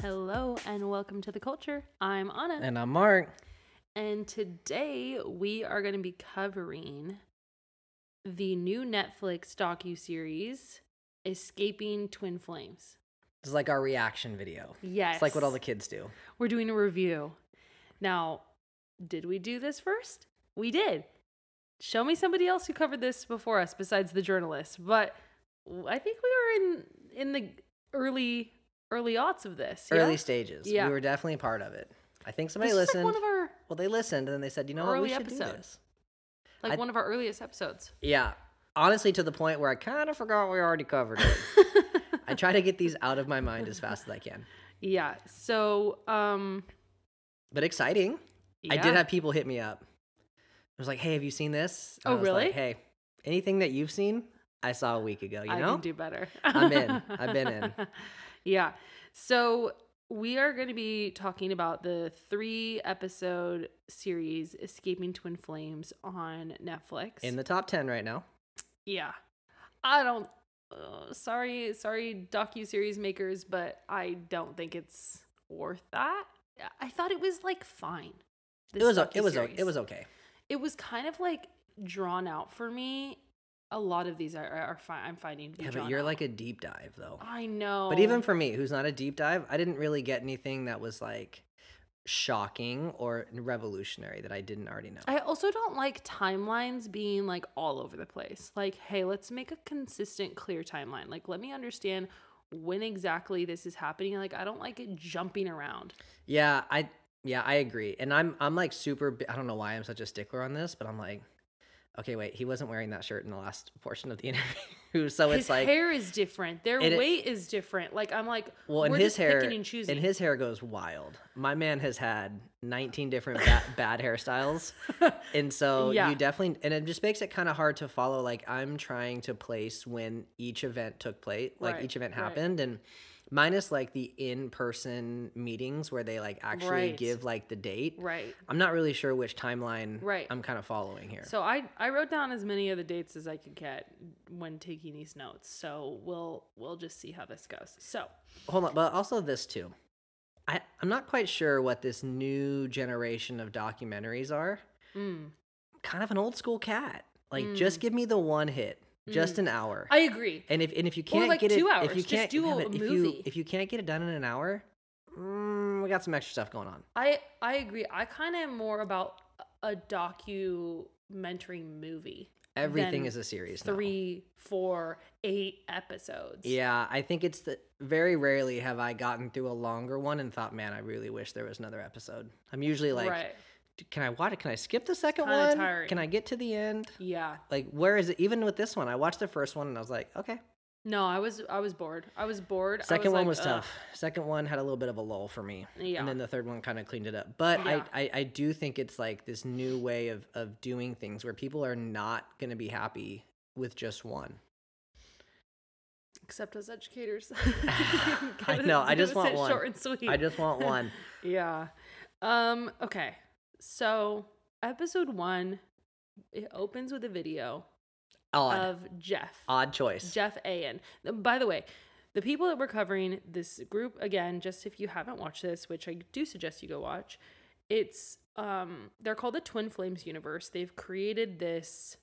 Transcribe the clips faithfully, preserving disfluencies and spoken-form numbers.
Hello and welcome to The Culture. I'm Anna. And I'm Mark. And today we are going to be covering the new Netflix docuseries, Escaping Twin Flames. This is like our reaction video. Yes. It's like what all the kids do. We're doing a review. Now, did we do this first? We did. Show me somebody else who covered this before us besides the journalist. But I think we were in in the early early aughts of this. Yeah? Early stages. Yeah. We were definitely part of it. I think somebody This is listened. like one of our well, they listened and then they said, you know what, early we should do episodes. this. Like I- one of our earliest episodes. Yeah. Honestly, to the point where I kind of forgot we already covered it. I try to get these out of my mind as fast as I can. Yeah. So, um, But exciting. I yeah. did have people hit me up. I was like, hey, have you seen this? And Oh, I was really? Like, hey, anything that you've seen, I saw a week ago, you I know? can do better. I'm in. I've been in. Yeah. So we are going to be talking about the three episode series Escaping Twin Flames on Netflix. In the top ten right now. yeah. I don't uh, sorry, sorry docu-series makers, but I don't think it's worth that. I thought it was like fine. It this was o- it was o- docuseries. it was okay. It was kind of like drawn out for me. A lot of these are, are fi- I'm finding to be Yeah, drawn but you're out. like a deep dive though. I know. But even for me, who's not a deep dive, I didn't really get anything that was like shocking or revolutionary that I didn't already know. I also don't like timelines being like all over the place. Like, hey, let's make a consistent, clear timeline. Like, let me understand when exactly this is happening. Like, I don't like it jumping around. Yeah, I yeah, I agree. And I'm I'm like super bi- I don't know why I'm such a stickler on this, but I'm like, okay, wait, he wasn't wearing that shirt in the last portion of the interview. So His it's like hair is different. Their it- weight is different. Like, I'm like, well, and we're his just hair picking and choosing. and his hair goes wild. My man has had nineteen different ba- bad hairstyles. And so Yeah. you definitely, and it just makes it kind of hard to follow. Like I'm trying to place when each event took place, like Right, each event right. happened, and minus like the in-person meetings where they like actually Right. give like the date. Right. I'm not really sure which timeline Right. I'm kind of following here. So I, I wrote down as many of the dates as I could get when taking these notes. So we'll we'll just see how this goes. So Hold on, but also this too. I, I'm not quite sure what this new generation of documentaries are. mm, Kind of an old school cat. Like Mm. just give me the one hit, just an hour. I agree. And if and if you Or, can't like, get two it, hours. if you Just can't do yeah, a but if movie. you if you can't get it done in an hour, mm, we got some extra stuff going on. I I agree. I kind of am more about a documentary movie. Everything than is a series. now. Three, four, eight episodes. Yeah, I think it's the very rarely have I gotten through a longer one and thought, man, I really wish there was another episode. I'm usually like, right. can I watch it? Can I skip the second kinda one? tiring. Can I get to the end? Yeah. Like, where is it? Even with this one, I watched the first one and I was like, okay. No, I was I was bored. I was bored. I Second one like, was ugh. tough. Second one had a little bit of a lull for me. Yeah. And then the third one kind of cleaned it up. But Yeah. I, I, I do think it's like this new way of, of doing things where people are not going to be happy with just one. Except as educators. I know, I Give just us want it one. Short and sweet. I just want one. Yeah. Um, okay. So episode one, it opens with a video Odd. of Jeff. Odd choice. Jeff Ayan. By the way, the people that we're covering, this group, again, just if you haven't watched this, which I do suggest you go watch, it's um they're called the Twin Flames Universe. They've created this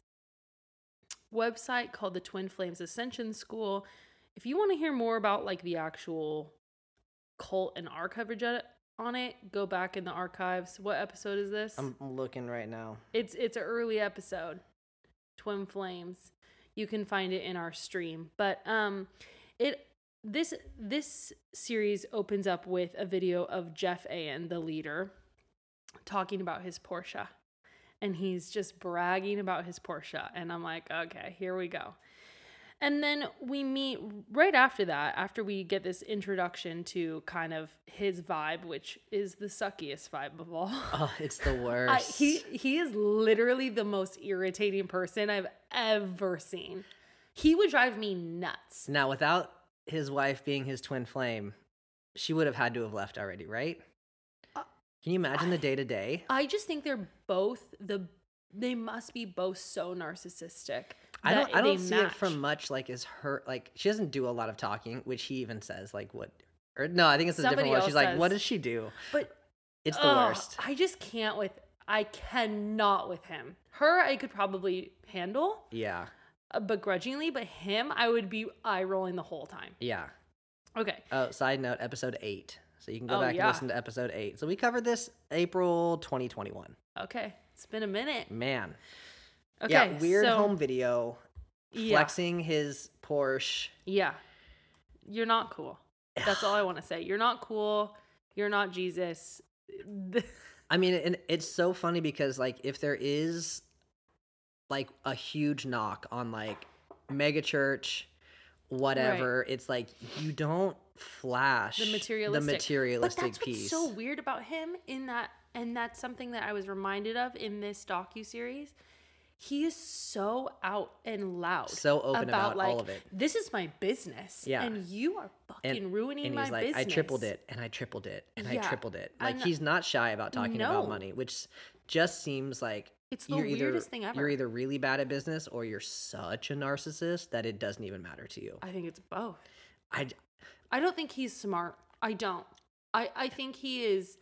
website called the Twin Flames Ascension School. If you want to hear more about like the actual cult and our coverage at- on it, go back in the archives. What episode is this? I'm looking right now. It's it's an early episode. Twin Flames. You can find it in our stream. But um it this this series opens up with a video of Jeff Ayan, the leader, talking about his Porsche. And he's just bragging about his Porsche. And I'm like, okay, here we go. And then we meet right after that, after we get this introduction to kind of his vibe, which is the suckiest vibe of all. Oh, it's the worst. I, he he is literally the most irritating person I've ever seen. He would drive me nuts. Now, without his wife being his twin flame, she would have had to have left already, right? Uh, Can you imagine the day to day? I just think they're both the they must be both so narcissistic. I don't. that I don't they see match. it from much like as her. Like she doesn't do a lot of talking, which he even says. Like what Or no, I think it's a different Somebody one. else She's like, says. "What does she do?" But It's the ugh, worst. I just can't with. I cannot with him. Her, I could probably handle Yeah. uh, begrudgingly, but him, I would be eye rolling the whole time. Yeah. Okay. Oh, side note, episode eight. So you can go Oh, back yeah. and listen to episode eight. So we covered this April twenty twenty-one. Okay. It's been a minute. Man. Okay. Yeah, weird so, home video Yeah. flexing his Porsche. Yeah. You're not cool. That's all I want to say. You're not cool. You're not Jesus. I mean, and it's so funny because like if there is like a huge knock on like mega church, whatever, it's like you don't flash the materialistic, the materialistic but that's piece. what's so weird about him in that, and that's something that I was reminded of in this docuseries. He is so out and loud, So open about like, all of it. This is my business, Yeah. and you are fucking And, ruining and my he's like, business. I tripled it, and I tripled it, and I Yeah. tripled it. Like And- he's not shy about talking No. about money, which just seems like It's the you're either weirdest thing ever. you're either really bad at business or you're such a narcissist that it doesn't even matter to you. I think it's both. I I don't think he's smart. I don't. I I think he is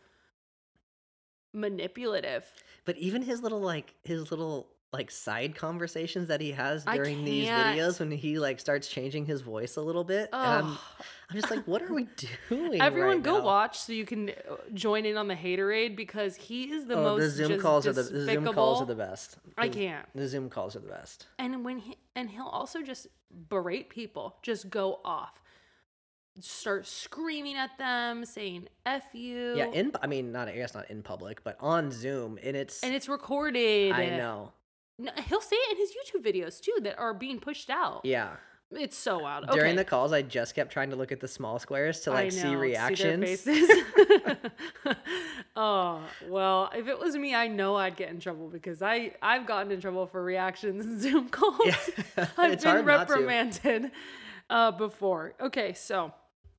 manipulative. but even his little like his little like side conversations that he has I during these can't. videos when he like starts changing his voice a little bit, and I'm, Ugh. I'm just like, what are we doing? Everyone right go now? watch so you can uh, join in on the haterade because he is the Oh, most the Zoom just calls are the, the Zoom calls are despicable. the best. I The- can't. The Zoom calls are the best. And when he and he'll also just berate people, just go off, start screaming at them, saying "f you." Yeah, in I mean, not I guess not in public, but on Zoom, and it's and it's recorded. I know. No, he'll say it in his YouTube videos too that are being pushed out. Yeah. It's so out. During Okay. the calls, I just kept trying to look at the small squares to I like know, see their reactions. faces. Oh, well, if it was me, I know I'd get in trouble because I, I've gotten in trouble for reactions in Zoom calls. Yeah. I've It's been hard not to. reprimanded uh, before. Okay, so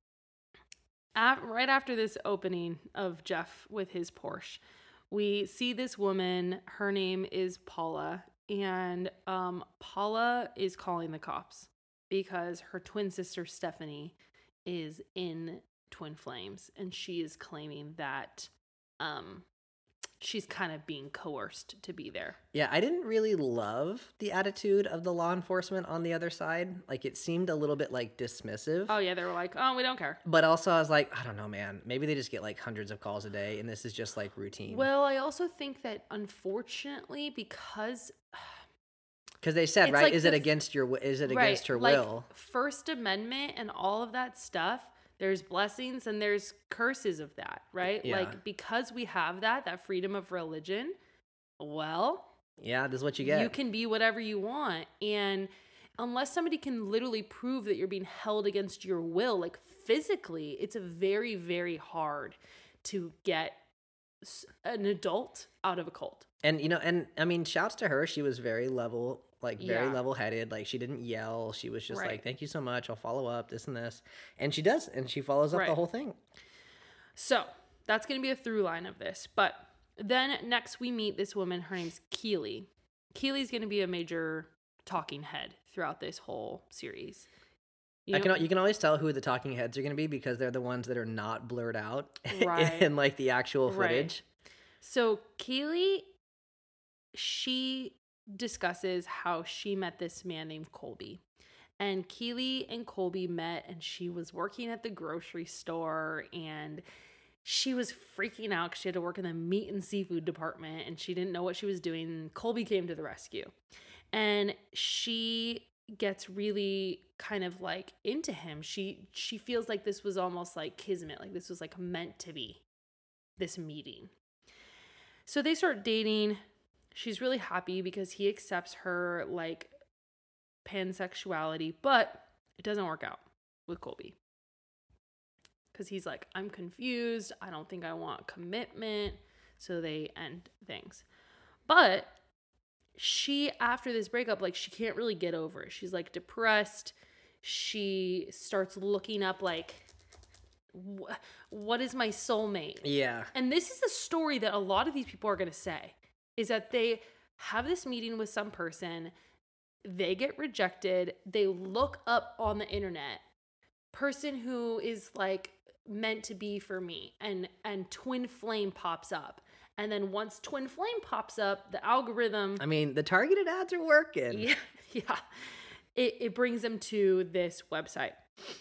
af- right after this opening of Jeff with his Porsche, we see this woman. Her name is Paula, and um, Paula is calling the cops because her twin sister Stephanie is in twin flames, and she is claiming that um, she's kind of being coerced to be there. Yeah, I didn't really love the attitude of the law enforcement on the other side. Like it seemed a little bit like dismissive. Oh yeah, they were like, oh, we don't care. But also I was like, I don't know, man. Maybe they just get like hundreds of calls a day and this is just like routine. Well, I also think that unfortunately, because Because they said, it's right? like Is the it f- against your wi- is it right, against her like, will? First Amendment and all of that stuff, there's blessings and there's curses of that, right? Yeah. Like because we have that, that freedom of religion, well, Yeah, this is what you get. you can be whatever you want. And unless somebody can literally prove that you're being held against your will, like physically, it's a very, very hard to get s- an adult out of a cult. And you know, and I mean, shouts to her. She was very level, like very Yeah. level-headed. Like she didn't yell. She was just Right. like, "Thank you so much. I'll follow up. This and this." And she does, and she follows up the Right. whole thing. So that's going to be a through line of this. But then next we meet this woman. Her name's Keely. Keely's going to be a major talking head throughout this whole series. You I know- can you can always tell who the talking heads are going to be because they're the ones that are not blurred out Right. in like the actual Right. footage. So Keely, she discusses how she met this man named Colby. And Keely and Colby met, and she was working at the grocery store, and she was freaking out because she had to work in the meat and seafood department, and she didn't know what she was doing. And Colby came to the rescue. And she gets really kind of like into him. She she feels like this was almost like kismet, like this was like meant to be, this meeting. So they start dating. She's really happy because he accepts her like pansexuality, but it doesn't work out with Colby. Because he's like, I'm confused. I don't think I want commitment. So they end things. But she, after this breakup, like she can't really get over it. She's like depressed. She starts looking up like, wh- what is my soulmate? Yeah. And this is the story that a lot of these people are going to say, is that they have this meeting with some person, they get rejected, they look up on the internet, person who is like meant to be for me. And and Twin Flame pops up. And then once Twin Flame pops up, the algorithm, I mean, the targeted ads are working. yeah, yeah. It it brings them to this website.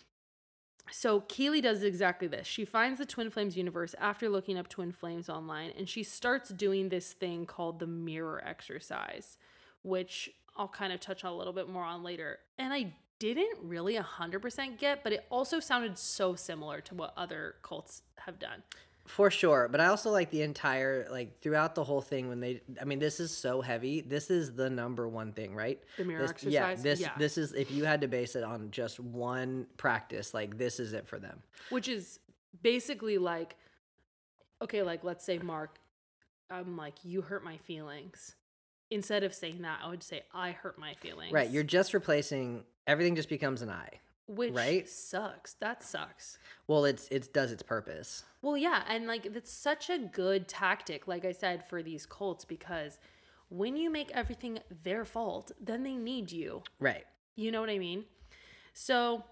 So Keely does exactly this. She finds the Twin Flames universe after looking up Twin Flames online, and she starts doing this thing called the mirror exercise, which I'll kind of touch on a little bit more on later. And I didn't really one hundred percent get, but it also sounded so similar to what other cults have done. For sure. But I also like the entire, like throughout the whole thing when they, I mean, this is so heavy. This is the number one thing, right? The mirror this, exercise? Yeah this, Yeah. this is, if you had to base it on just one practice, like this is it for them. Which is basically like, okay, like let's say Mark, I'm like, you hurt my feelings. Instead of saying that, I would say, I hurt my feelings. Right. You're just replacing, everything just becomes an I. Which right? sucks. That sucks. Well, it's it does its purpose. Well, yeah, and like that's such a good tactic, like I said, for these cults, because when you make everything their fault, then they need you. Right. You know what I mean? So,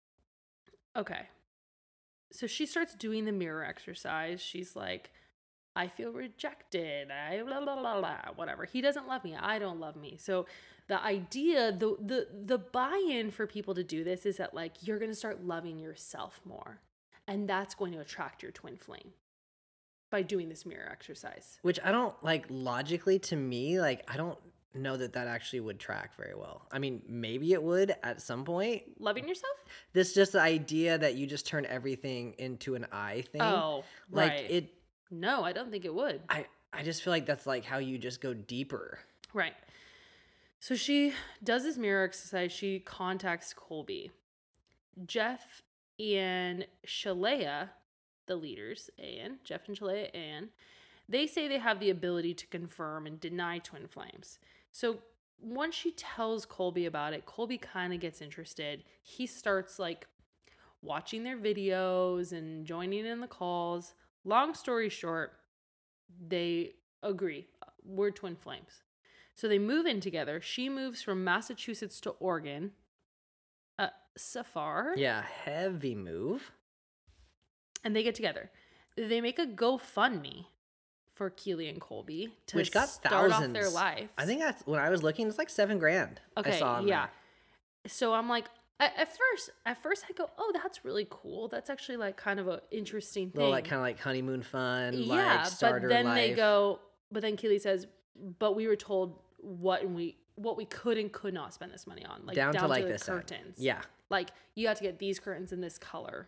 okay. So she starts doing the mirror exercise. She's like, I feel rejected. I blah, blah, blah, blah, whatever. He doesn't love me. I don't love me. So the idea, the the the buy-in for people to do this is that like you're going to start loving yourself more. And that's going to attract your twin flame by doing this mirror exercise. Which I don't like logically to me, like I don't know that that actually would track very well. I mean, maybe it would at some point. Loving yourself? This just the idea that you just turn everything into an I thing. Oh, like right. it. No, I don't think it would. I, I just feel like that's like how you just go deeper. Right. So she does this mirror exercise. She contacts Colby. Jeff and Shalea, the leaders, Ann, Jeff and Shalea, Ann, they say they have the ability to confirm and deny twin flames. So once she tells Colby about it, Colby kind of gets interested. He starts like watching their videos and joining in the calls. Long story short, they agree. We're twin flames. So they move in together. She moves from Massachusetts to Oregon. Uh, Safar. Yeah, heavy move. And they get together. They make a GoFundMe for Keely and Colby to Which got start thousands. off their lives. I think that's when I was looking, it's like seven grand. Okay, I saw on yeah. there. So I'm like, at, at first, at first I go, oh, that's really cool. That's actually like kind of an interesting thing. Little like kind of like honeymoon fun, yeah, like starter but then life. they go, but then Keely says, but we were told what and we what we could and could not spend this money on, like down, down, to like the this end. curtains. Yeah. Like you got to get these curtains in this color.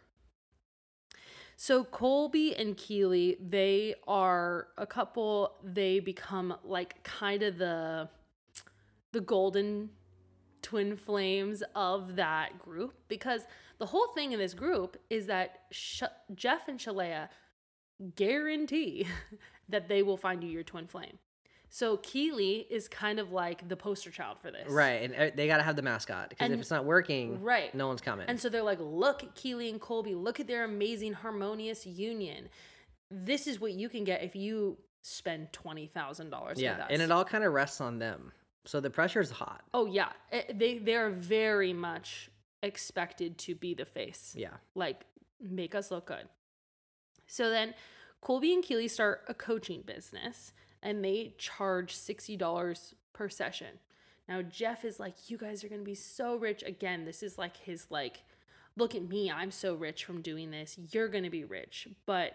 So Colby and Keely, they are a couple. They become like kind of the the golden twin flames of that group, because the whole thing in this group is that Sh- Jeff and Shalea guarantee that they will find you your twin flame. So Keely is kind of like the poster child for this. Right. And uh, they got to have the mascot because And- if it's not working, right. no one's coming. And so they're like, look at Keely and Colby, look at their amazing harmonious union. This is what you can get if you spend twenty thousand dollars yeah. with us. And it all kind of rests on them. So the pressure's hot. Oh, yeah. It- they, they're very much expected to be the face. Yeah. Like, make us look good. So then Colby and Keely start a coaching business, and they charge sixty dollars per session. Now, Jeff is like, you guys are going to be so rich. Again, this is like his, like, look at me. I'm so rich from doing this. You're going to be rich. But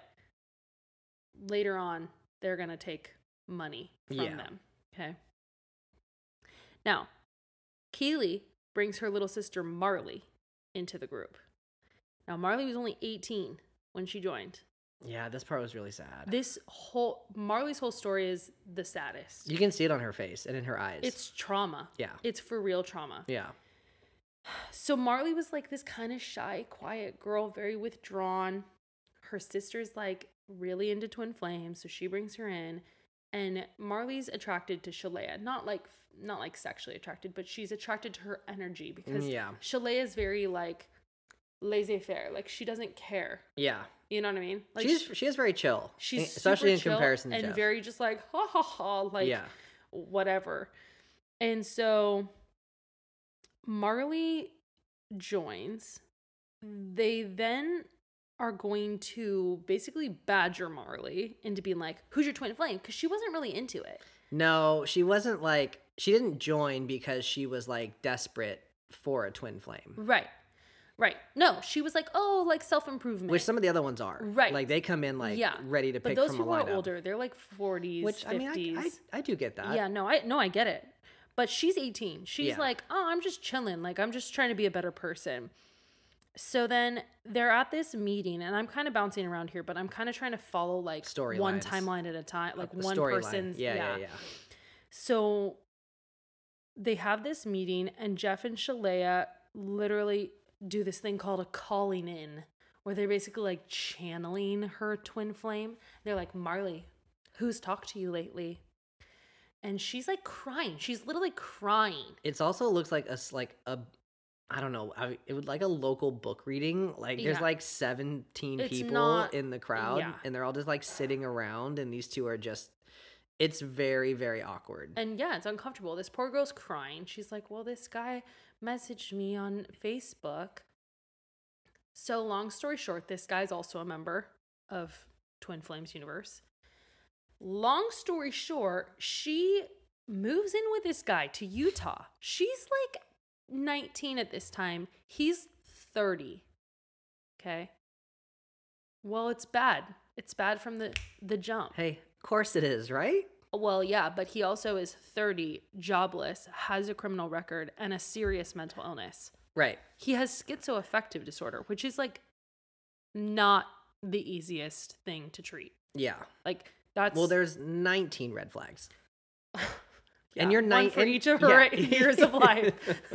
later on, they're going to take money from Yeah. them. Okay. Now, Keely brings her little sister Marley into the group. Now, Marley was only eighteen when she joined. Yeah, this part was really sad. This whole, Marley's whole story is the saddest. You can see it on her face and in her eyes. It's trauma. Yeah. It's for real trauma. Yeah. So Marley was like this kind of shy, quiet girl, very withdrawn. Her sister's like really into twin flames, so she brings her in. And Marley's attracted to Shalea, not like not like sexually attracted, but she's attracted to her energy because Yeah. Shalea is very like laissez-faire, like she doesn't care. Yeah. You know what I mean? Like she's she is very chill. she's especially super in chill comparison to and Jeff. very just like ha ha ha, like yeah. whatever. And so Marley joins. They then are going to basically badger Marley into being like, who's your twin flame? Because she wasn't really into it. No, she wasn't like, she didn't join because she was like desperate for a twin flame. Right. Right. No, she was like, oh, like self-improvement. Which some of the other ones are. Right. Like they come in like yeah. ready to but pick those from a people lineup. are older. They're like forties, Which, fifties. I mean, I, I, I do get that. Yeah, no, I no, I get it. But she's eighteen. She's Yeah. like, oh, I'm just chilling. Like, I'm just trying to be a better person. So then they're at this meeting, and I'm kind of bouncing around here, but I'm kind of trying to follow like Story one lines. timeline at a time, like A one story line. person's. Yeah, Yeah, yeah, yeah. So they have this meeting, and Jeff and Shalea literally do this thing called a calling in, where they're basically like channeling her twin flame. They're like, Marley, who's talked to you lately? And she's like crying. She's literally crying. It's also looks like a s- like a I don't know. I, it would like a local book reading. Like there's Yeah. like seventeen It's people not- in the crowd, yeah. and they're all just like sitting around, and these two are just. It's very very awkward. And yeah, it's uncomfortable. This poor girl's crying. She's like, well, this guy messaged me on Facebook. So long story short, this guy's also a member of Twin Flames Universe. Long story short, she moves in with this guy to Utah. She's like nineteen at this time. He's thirty. Okay. Well, it's bad. It's bad from the, the jump. Hey, of course it is, right? Well, yeah, but he also is thirty, jobless, has a criminal record, and a serious mental illness. Right. He has schizoaffective disorder, which is like not the easiest thing to treat. Yeah. Like that's Well, there's nineteen red flags. yeah, and you're one nine for and- each of her yeah. years of life.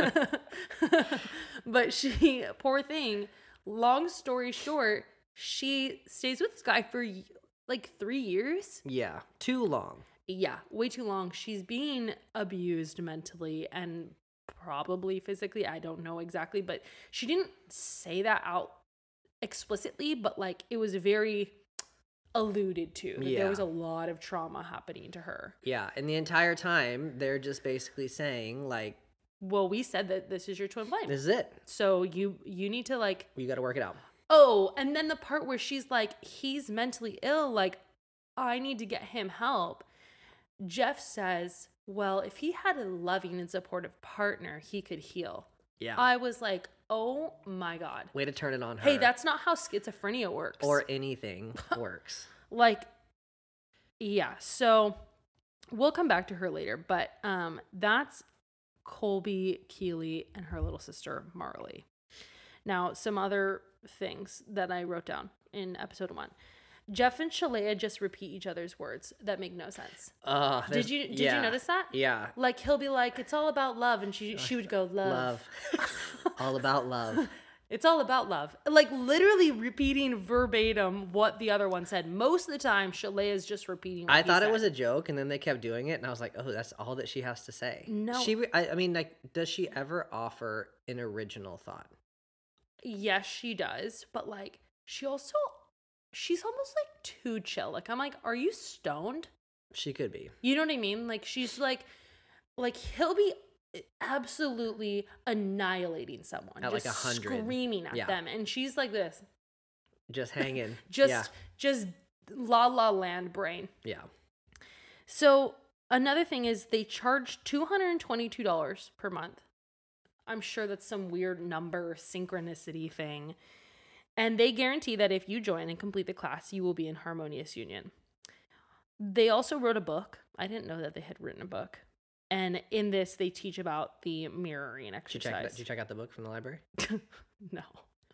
But she, poor thing. Long story short, she stays with this guy for like three years. Yeah. Too long. Yeah, way too long. She's being abused mentally and probably physically. I don't know exactly, but she didn't say that out explicitly, but like it was very alluded to that Yeah. there was a lot of trauma happening to her. Yeah. And the entire time they're just basically saying like, Well, we said that this is your twin flame. this is it. So you you need to like You got to work it out. oh, and then the part where she's like, he's mentally ill, like I need to get him help. Jeff says, well, if he had a loving and supportive partner, he could heal. Yeah. I was like, oh my God. Way to turn it on her. Hey, that's not how schizophrenia works. or anything works. like, yeah. So we'll come back to her later, but um, that's Colby Keeley and her little sister, Marley. Now, some other things that I wrote down in episode one. Jeff and Shalea just repeat each other's words that make no sense. Uh, Did there's- you did yeah. you notice that? Yeah. Like he'll be like, it's all about love, and she she would go, love. Love. All about love. It's all about love. Like literally repeating verbatim what the other one said. Most of the time, Shalea is just repeating what I he thought it said. was a joke, and then they kept doing it, and I was like, "Oh, that's all that she has to say." No. she. re- I, I mean, like, does she ever offer an original thought? Yes, she does, but like she also she's almost like too chill. Like I'm like, are you stoned? She could be. You know what I mean? Like she's like like he'll be absolutely annihilating someone. At, like, just a hundred. screaming at Yeah. them. And she's like this. Just hanging. Just yeah. just la la land brain. Yeah. So another thing is they charge two hundred twenty-two dollars per month. I'm sure that's some weird number synchronicity thing. And they guarantee that if you join and complete the class, you will be in harmonious union. They also wrote a book. I didn't know that they had written a book. And in this, they teach about the mirroring Did you check? exercise. Did you check out the book from the library? No.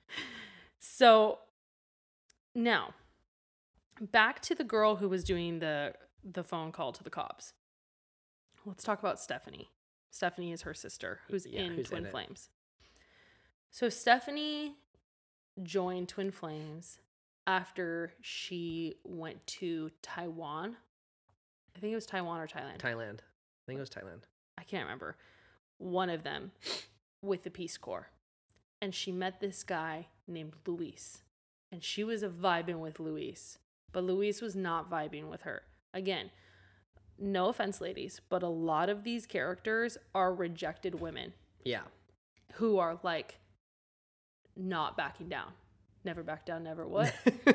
So now, back to the girl who was doing the the phone call to the cops. Let's talk about Stephanie. Stephanie is her sister, who's Yeah, in who's Twin in it. Flames. So Stephanie joined Twin Flames after she went to Taiwan. I think it was Taiwan or Thailand. Thailand. I think it was Thailand. I can't remember. One of them with the Peace Corps. And she met this guy named Luis. And she was a vibing with Luis. But Luis was not vibing with her. Again, no offense, ladies, but a lot of these characters are rejected women Yeah. who are like not backing down. Never back down, never what?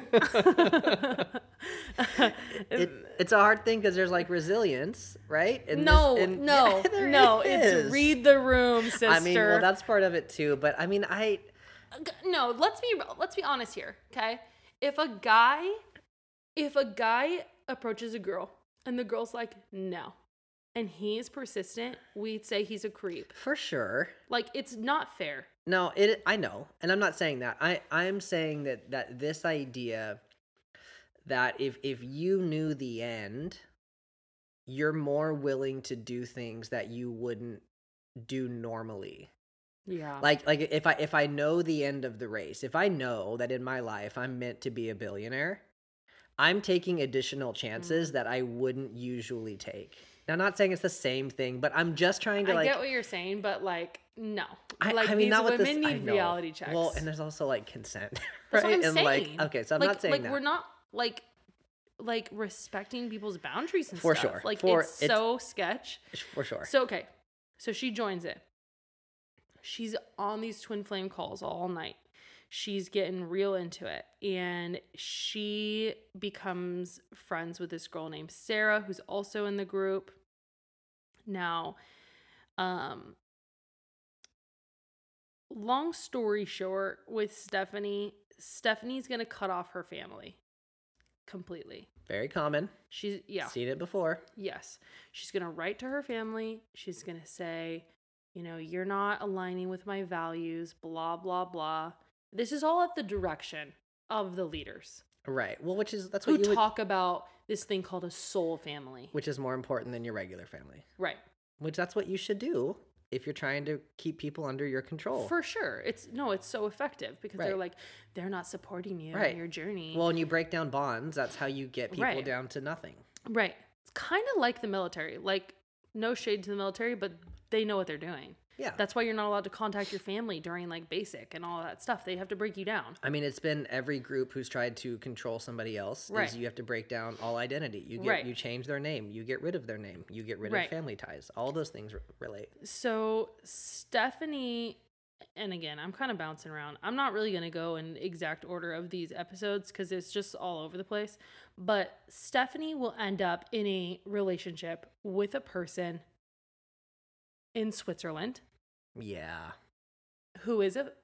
it, it's a hard thing because there's like resilience, right? And no, this, and, no, yeah, no. is. It's read the room, sister. I mean, well, that's part of it too. But I mean, I no. Let's be let's be honest here, okay? If a guy, if a guy approaches a girl and the girl's like no, and he's persistent, we'd say he's a creep for sure. Like, it's not fair. No, it. I know, and I'm not saying that. I I'm saying that that this idea that if if you knew the end, you're more willing to do things that you wouldn't do normally. Yeah. Like like if I if I know the end of the race, if I know that in my life I'm meant to be a billionaire, I'm taking additional chances Mm. that I wouldn't usually take. Now, I'm not saying it's the same thing, but I'm just trying to I like. get what you're saying, but like, no. I, like, I mean, these not with women this. I need know. reality checks. Well, and there's also like consent, That's right? what I'm and saying. like, okay, so I'm like, not saying like that. we're not like like respecting people's boundaries and For stuff. sure. Like, For- it's, it's- so sketch. For sure. So okay, so she joins it. She's on these twin flame calls all night. She's getting real into it, and she becomes friends with this girl named Sarah, who's also in the group. Now, um, long story short, with Stephanie, Stephanie's gonna cut off her family completely. Very common. She's yeah. Seen it before. Yes. She's going to write to her family. She's going to say, you know, you're not aligning with my values, blah, blah, blah. This is all at the direction of the leaders. Right. Well, which is that's who what you would, talk about this thing called a soul family. which is more important than your regular family. Right. Which that's what you should do if you're trying to keep people under your control. For sure. It's no, it's so effective because they're Right. like, they're not supporting you Right. on your journey. Well, when you break down bonds, that's how you get people Right. down to nothing. Right. It's kind of like the military. Like, no shade to the military, but they know what they're doing. Yeah. That's why you're not allowed to contact your family during like basic and all that stuff. They have to break you down. I mean, it's been every group who's tried to control somebody else. Right. Is you have to break down all identity. You get Right. you change their name. You get rid of their name. You get rid Right. of family ties. All those things r- relate. So Stephanie, and again, I'm kind of bouncing around. I'm not really going to go in exact order of these episodes because it's just all over the place. But Stephanie will end up in a relationship with a person in Switzerland Yeah. who is a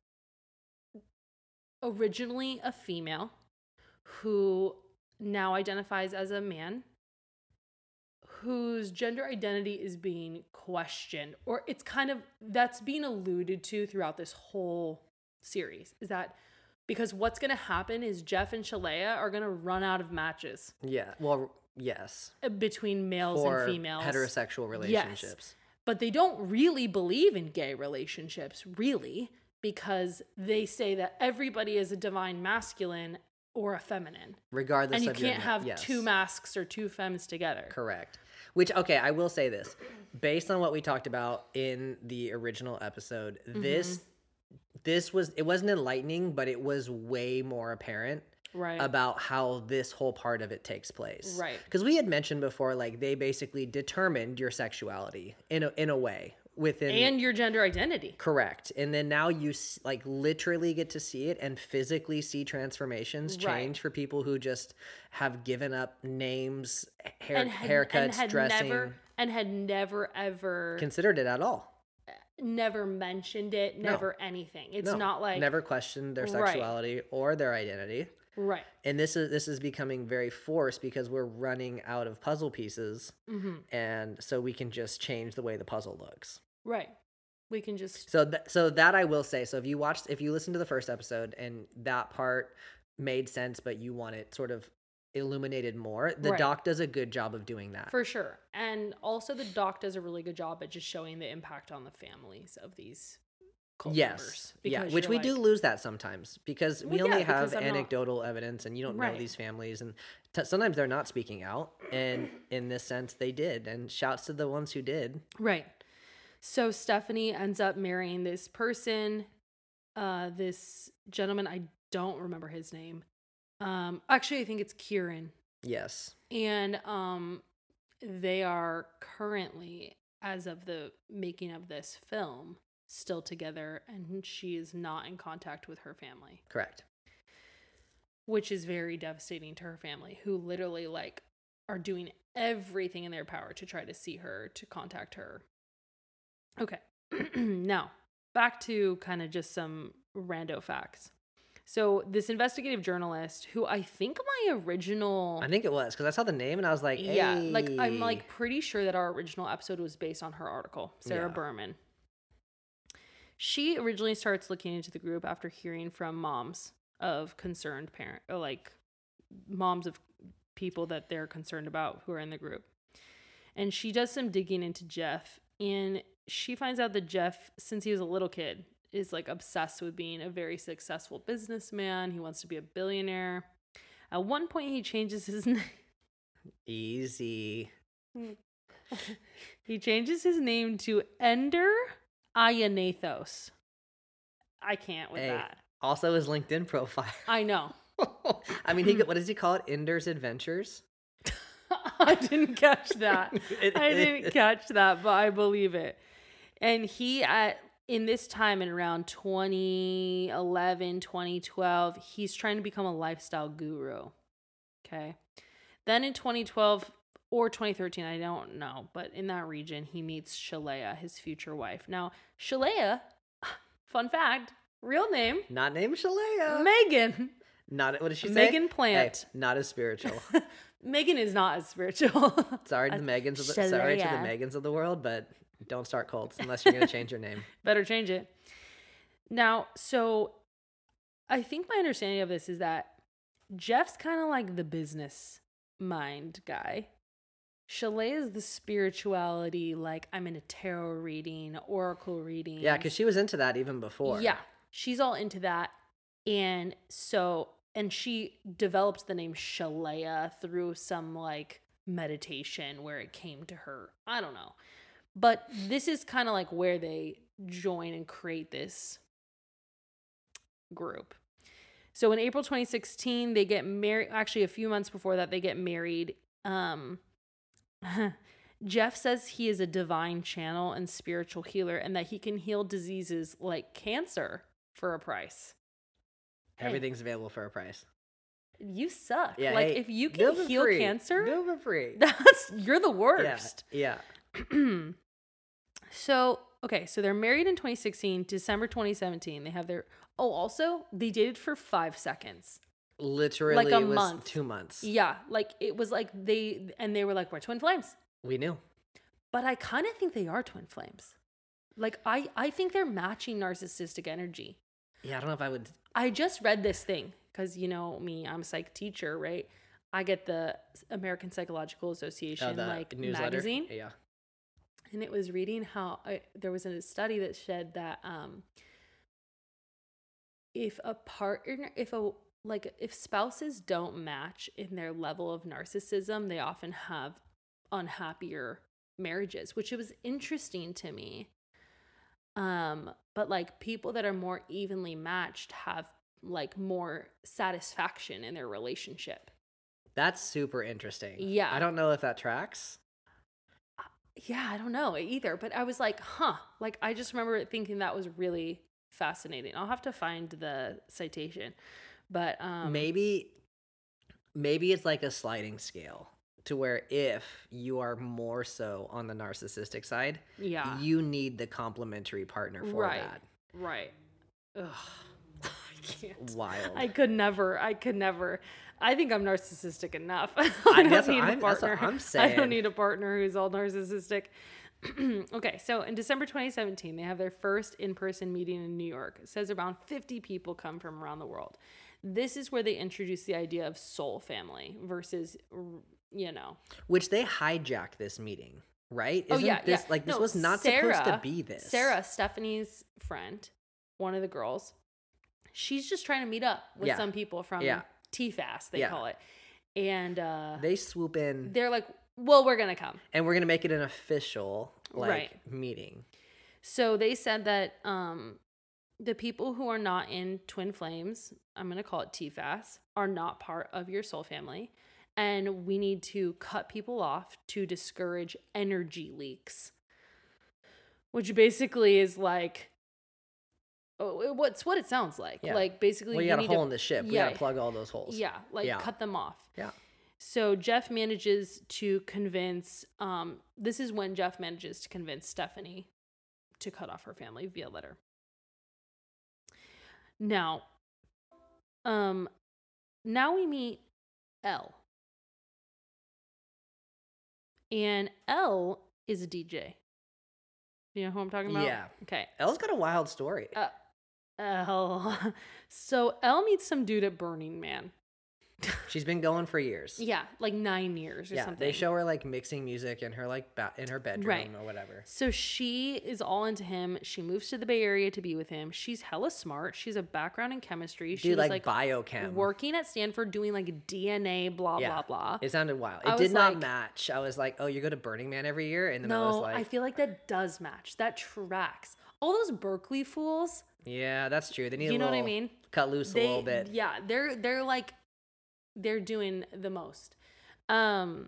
originally a female who now identifies as a man, whose gender identity is being questioned, or it's kind of that's being alluded to throughout this whole series, is that because what's going to happen is Jeff and Shalea are going to run out of matches Yeah. Well, yes. between males For and females. heterosexual relationships. But they don't really believe in gay relationships, really, because they say that everybody is a divine masculine or a feminine. Regardless And you of your can't na- have yes. two masks or two femmes together. Correct. Which, okay, I will say this. Based on what we talked about in the original episode, Mm-hmm. this this was, it wasn't enlightening, but it was way more apparent Right. about how this whole part of it takes place. Right. Because we had mentioned before, like, they basically determined your sexuality in a, in a way within... And your gender identity. Correct. And then now you s- like literally get to see it and physically see transformations change Right. for people who just have given up names, hair, And had, haircuts, and had dressing, never and had never ever considered it at all. never mentioned it, No. never anything. It's No, not like never questioned their Right. sexuality or their identity. right. And this is this is becoming very forced because we're running out of puzzle pieces, hmm and so we can just change the way the puzzle looks. Right. We can just So th- so that I will say. So if you watched, if you listened to the first episode and that part made sense, but you want it sort of illuminated more, the Right. doc does a good job of doing that. for sure. And also the doc does a really good job at just showing the impact on the families of these cult Yes, members. yeah, Because which you're we like- do lose that sometimes because we Well, yeah, only because have I'm not- anecdotal evidence, and you don't know Right. these families, and t- sometimes they're not speaking out. And in this sense, they did. And shouts to the ones who did. Right. So Stephanie ends up marrying this person, uh, this gentleman. I don't remember his name. Um, actually, I think it's Kieran. Yes, And um, they are currently, as of the making of this film, still together, and she is not in contact with her family. correct. which is very devastating to her family, who literally like are doing everything in their power to try to see her, to contact her. Okay. Now, back to kind of just some rando facts. So this investigative journalist, who I think my original... I think it was, because I saw the name and I was like, hey. Yeah, like I'm like pretty sure that our original episode was based on her article, Sarah Yeah. Berman. She originally starts looking into the group after hearing from moms of concerned parent, or like moms of people that they're concerned about who are in the group. And she does some digging into Jeff, and she finds out that Jeff, since he was a little kid, is like obsessed with being a very successful businessman. He wants to be a billionaire. At one point, he changes his name. Easy. He changes his name to Ender Ionathos. I can't with Hey, that. Also his LinkedIn profile. I know. I mean, he what does he call it? Ender's Adventures? I didn't catch that. It I didn't is. catch that, but I believe it. And he, at in this time in around twenty eleven, twenty twelve, he's trying to become a lifestyle guru. Okay. Then in twenty twelve or twenty thirteen, I don't know, but in that region, he meets Shalea, his future wife. Now, Shalea, fun fact, real name, Not named Shalea. Megan. Not what did she say? Megan Hey, Plant. not as spiritual. Megan is not as spiritual. Sorry to the Megans of the sorry to the Shalea. Megans of the world, but don't start cults unless you're gonna change your name. Better change it. Now, so I think my understanding of this is that Jeff's kind of like the business mind guy. Shalea is the spirituality, like I'm in a tarot reading, oracle reading. Yeah, because she was into that even before. Yeah, she's all into that. And so, and she developed the name Shalea through some like meditation where it came to her. I don't know. But this is kind of like where they join and create this group. So in April twenty sixteen, they get married. Actually, a few months before that, they get married. Um, Jeff says he is a divine channel and spiritual healer, and that he can heal diseases like cancer for a price. Hey, Everything's available for a price. you suck. Yeah, like hey, if you do can it for heal free. cancer, Do it for free. that's you're the Yeah, worst. yeah. So, okay, so they're married in twenty sixteen, December twenty seventeen. They have their, oh, also, they dated for five seconds. Literally, Like a it was month. two months. Yeah, like it was like they, and they were like, we're twin flames. We knew. But I kind of think they are twin flames. Like, I, I think they're matching narcissistic energy. Yeah, I don't know if I would. I just read this thing because, you know, me, I'm a psych teacher, right? I get the American Psychological Association, Oh, the like, newsletter. magazine. Yeah. And it was reading how I, there was a study that said that um, if a partner, if a like if spouses don't match in their level of narcissism, they often have unhappier marriages, which it was interesting to me. Um, but like people that are more evenly matched have like more satisfaction in their relationship. That's super interesting. Yeah. I don't know if that tracks. Yeah, I don't know either, but I was like, huh, like I just remember thinking that was really fascinating. I'll have to find the citation, but um maybe maybe it's like a sliding scale to where if you are more so on the narcissistic side, yeah, you need the complementary partner for right, that. right. Ugh, I can't. Wild. I could never. I could never. I think I'm narcissistic enough. I I- don't that's what need a I'm- that's what partner. I'm I saying. don't need a partner who's all narcissistic. Okay, so in December twenty seventeen, they have their first in-person meeting in New York. It says around fifty people come from around the world. This is where they introduce the idea of soul family versus, you know. Which they hijacked this meeting, right? Oh, Isn't yeah, this yeah. like this No, was not supposed to Sarah- be this? Sarah, Stephanie's friend, one of the girls, she's just trying to meet up with Yeah. some people from Yeah. T F A S, they Yeah. call it. And uh, They swoop in they're like, well, we're going to come. and we're gonna make it an official like Right. meeting. So they said that um, the people who are not in Twin Flames, I'm going to call it T F A S, are not part of your soul family. And we need to cut people off to discourage energy leaks. Which basically is like, Oh, it- what's what it sounds like. Yeah. Like basically, Well, you, you got a need hole to, in the ship. We yeah, got to plug all those holes. yeah, like Yeah. cut them off. Yeah. So Jeff manages to convince. Um, this is when Jeff manages to convince Stephanie to cut off her family via letter. Now, um, now we meet Elle, and Elle is a D J. You know who I'm talking about? Yeah. Okay. Elle's got a wild story. Uh, Elle. So Elle meets some dude at Burning Man. She's been going for years. Yeah, like nine years or Yeah, something. they show her like mixing music in her like ba- in her bedroom Right. or whatever. So she is all into him. She moves to the Bay Area to be with him. She's hella smart. She's a background in chemistry. She Dude, was like, like biochem. working at Stanford doing like D N A, blah, Yeah. blah, blah. It sounded wild. I It did was not like- match. I was like, oh, you go to Burning Man every year? And then I was No, like, I feel like that does match. That tracks. All those Berkeley fools, yeah, that's true. They need you a know what I little mean? cut loose They, a little bit. Yeah, they're they're like they're doing the most. Um,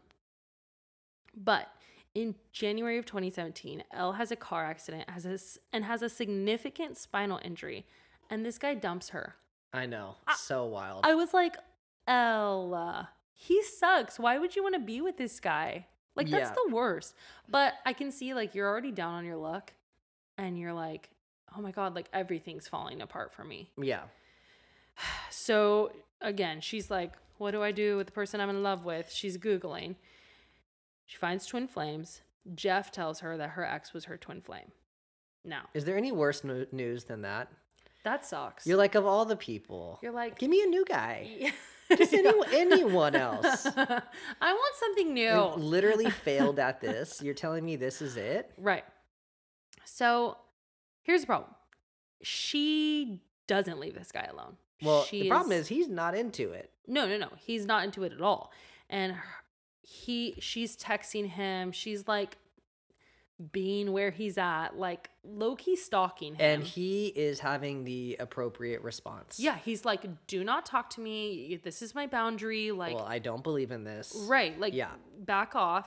but in January of twenty seventeen, Elle has a car accident, has a, s- and has a significant spinal injury, and this guy dumps her. I know. I- so wild. I was like, Elle, he sucks. Why would you want to be with this guy? Like, that's Yeah. the worst. But I can see, like, you're already down on your luck, and you're like, oh my God, like, everything's falling apart for me. yeah. So, again, she's like, what do I do with the person I'm in love with? She's Googling. She finds twin flames. Jeff tells her that her ex was her twin flame. Now, Is there any worse no- news than that? that sucks. You're like, of all the people, You're like, give me a new guy. yeah. Just any, anyone else. I want something new. You literally failed at this. You're telling me this is it? Right. So here's the problem. She doesn't leave this guy alone. Well, she the problem is he's not into it. no, no, no. He's not into it at all. And her- he, she's texting him. She's like being where he's at, like low key stalking him. And he is having the appropriate response. yeah, he's like, do not talk to me. This is my boundary. Like, Well, I don't believe in this. right. Like, Yeah. back off.